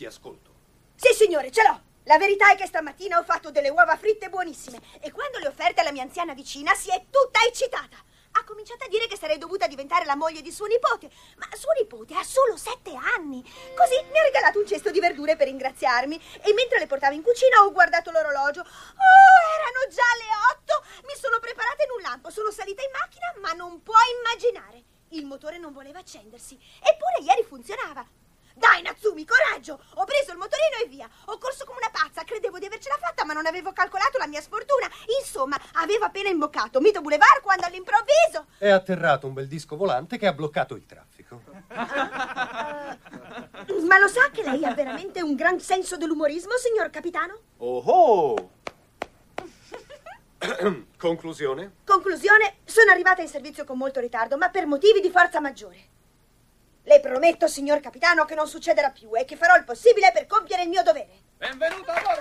Ti ascolto. Sì, signore, ce l'ho. La verità è che stamattina ho fatto delle uova fritte buonissime e quando le ho offerte alla mia anziana vicina si è tutta eccitata. Ha cominciato a dire che sarei dovuta diventare la moglie di suo nipote, ma suo nipote ha solo 7 anni. Così mi ha regalato un cesto di verdure per ringraziarmi e mentre le portavo in cucina ho guardato l'orologio. Oh, erano già le 8. Mi sono preparata in un lampo, sono salita in macchina, ma non puoi immaginare. Il motore non voleva accendersi, eppure ieri funzionava. Dai, Natsumi, coraggio! Ho preso il motorino e via. Ho corso come una pazza, credevo di avercela fatta, ma non avevo calcolato la mia sfortuna. Insomma, avevo appena imboccato Mito Boulevard quando all'improvviso... È atterrato un bel disco volante che ha bloccato il traffico. Ma lo sa che lei ha veramente un gran senso dell'umorismo, signor capitano? Oh! Conclusione? Conclusione, sono arrivata in servizio con molto ritardo, ma per motivi di forza maggiore. Le prometto, signor capitano, che non succederà più e che farò il possibile per compiere il mio dovere. Benvenuto a